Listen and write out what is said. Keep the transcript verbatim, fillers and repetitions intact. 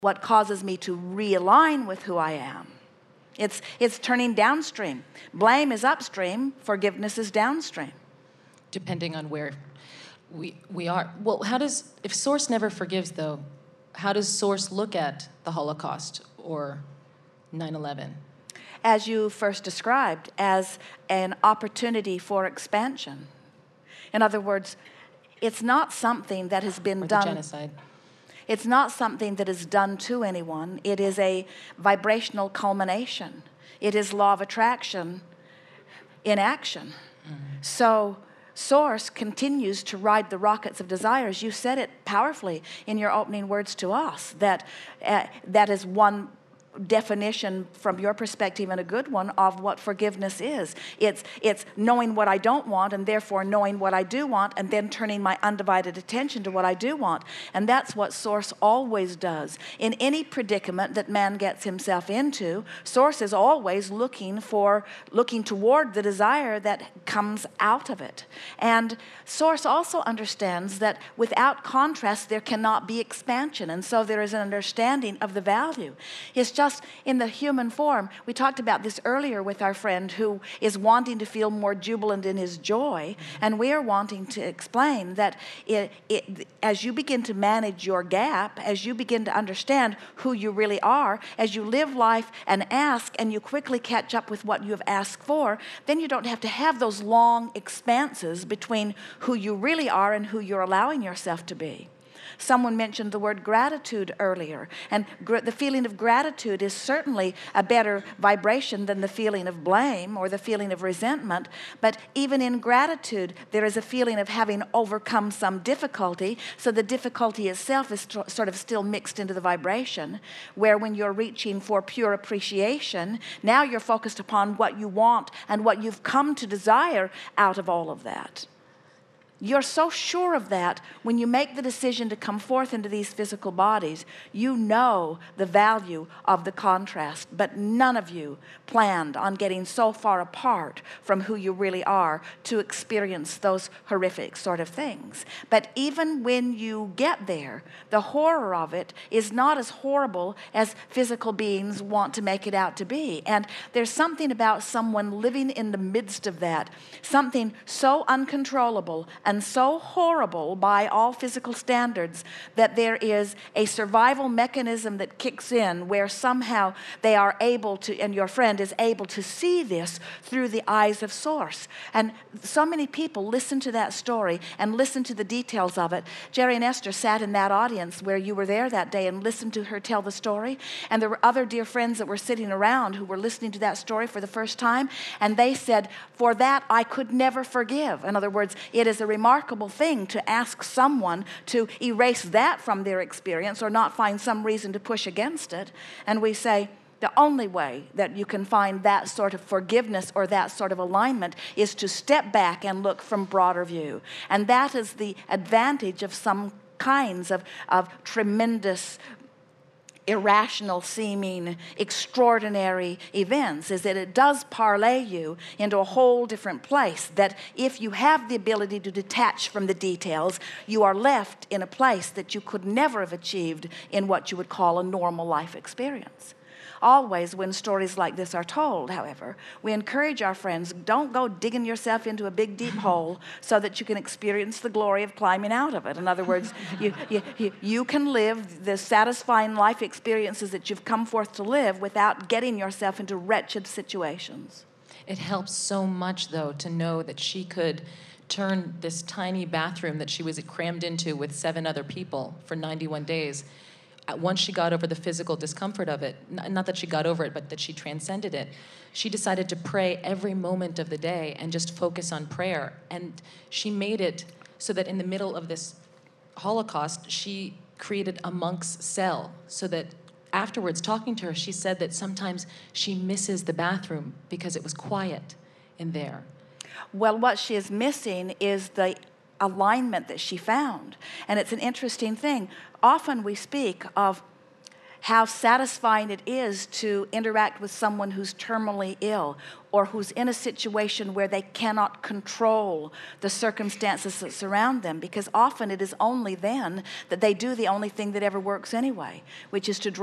what causes me to realign with who I am. It's, it's turning downstream. Blame is upstream, forgiveness is downstream. Depending on where we, we are. Well, how does, if Source never forgives, though, how does Source look at the Holocaust or nine eleven? As you first described, as an opportunity for expansion. In other words, it's not something that has been or done. The genocide. It's not something that is done to anyone. It is a vibrational culmination. It is law of attraction in action. Mm-hmm. So Source continues to ride the rockets of desires. You said it powerfully in your opening words to us, that uh, that is one definition from your perspective, and a good one, of what forgiveness is. It's it's knowing what I don't want, and therefore knowing what I do want, and then turning my undivided attention to what I do want. And that's what Source always does. In any predicament that man gets himself into, Source is always looking for, looking toward the desire that comes out of it. And Source also understands that without contrast, there cannot be expansion. And so there is an understanding of the value. It's just in the human form. We talked about this earlier with our friend who is wanting to feel more jubilant in his joy, and we are wanting to explain that it, it, as you begin to manage your gap, as you begin to understand who you really are, as you live life and ask, and you quickly catch up with what you have asked for, then you don't have to have those long expanses between who you really are and who you're allowing yourself to be. Someone mentioned the word gratitude earlier, and gr- the feeling of gratitude is certainly a better vibration than the feeling of blame or the feeling of resentment. But even in gratitude, there is a feeling of having overcome some difficulty, so the difficulty itself is tr- sort of still mixed into the vibration, where when you're reaching for pure appreciation, now you're focused upon what you want and what you've come to desire out of all of that. You're so sure of that when you make the decision to come forth into these physical bodies. You know the value of the contrast, but none of you planned on getting so far apart from who you really are to experience those horrific sort of things. But even when you get there, the horror of it is not as horrible as physical beings want to make it out to be. And there's something about someone living in the midst of that, something so uncontrollable and so horrible by all physical standards, that there is a survival mechanism that kicks in where somehow they are able to, and your friend is able to see this through the eyes of Source. And so many people listen to that story and listen to the details of it. Jerry and Esther sat in that audience where you were there that day and listened to her tell the story. And there were other dear friends that were sitting around who were listening to that story for the first time. And they said, for that I could never forgive. In other words, it is a remarkable thing to ask someone to erase that from their experience or not find some reason to push against it. And we say, the only way that you can find that sort of forgiveness or that sort of alignment is to step back and look from broader view. And that is the advantage of some kinds of, of tremendous, irrational seeming, extraordinary events, is that it does parlay you into a whole different place, that if you have the ability to detach from the details, you are left in a place that you could never have achieved in what you would call a normal life experience. Always when stories like this are told, however, we encourage our friends, don't go digging yourself into a big deep hole so that you can experience the glory of climbing out of it. In other words, you, you, you, you can live the satisfying life experiences that you've come forth to live without getting yourself into wretched situations. It helps so much, though, to know that she could turn this tiny bathroom that she was crammed into with seven other people for ninety-one days. Once she got over the physical discomfort of it, not that she got over it, but that she transcended it, she decided to pray every moment of the day and just focus on prayer. And she made it so that in the middle of this Holocaust, she created a monk's cell so that afterwards, talking to her, she said that sometimes she misses the bathroom because it was quiet in there. Well, what she is missing is the alignment that she found. And it's an interesting thing. Often we speak of how satisfying it is to interact with someone who's terminally ill or who's in a situation where they cannot control the circumstances that surround them, because often it is only then that they do the only thing that ever works anyway, which is to